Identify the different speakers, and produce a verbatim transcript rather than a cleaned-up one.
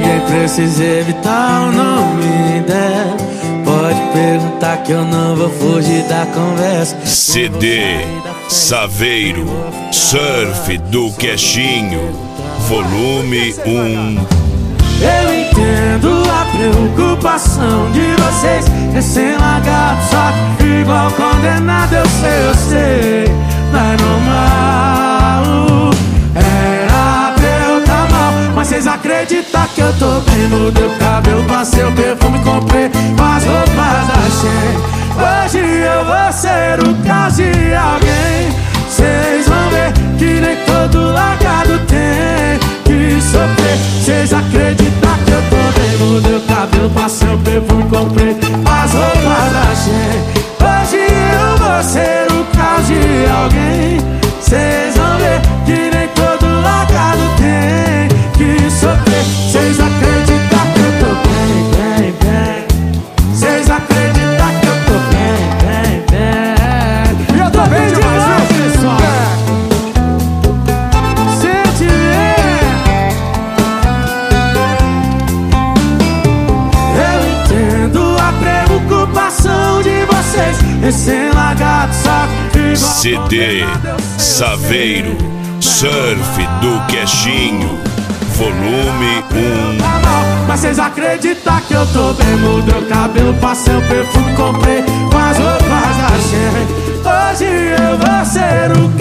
Speaker 1: Quem precisa evitar o nome dela pode perguntar que eu não vou fugir da conversa.
Speaker 2: C D Saveiro Surf do Queixinho, volume um.
Speaker 1: Eu entendo a preocupação de vocês, recém-largado, só que igual condenado. Eu sei, eu sei, não é normal. Era pra eu tá mal, mas vocês acreditam que eu tô bem? Mudei o cabelo, passei o perfume, comprei as roupas da Shein. Hoje eu vou ser o caso de alguém. Vocês vão ver que nem todo largado tem que sofrer. Vocês acreditam que eu tô bem? Mudei o cabelo, passei o perfume, comprei as roupas da Shein. Hoje eu vou ser o caso de alguém. Vocês vão ver que nem todo largado tem que sofrer. Vocês acreditam que eu tô bem, bem, bem. Vocês acreditam que eu tô bem, bem, bem. E eu tô bem demais, viu, pessoal? Sente eu entendo a preocupação de vocês, recém-largado, só que
Speaker 2: C D Saveiro Surf do Queixinho, volume um.
Speaker 1: Mas vocês acreditam que eu tô bem? Mudei o cabelo, passei o perfume, comprei as roupas da Shein. Hoje eu vou ser o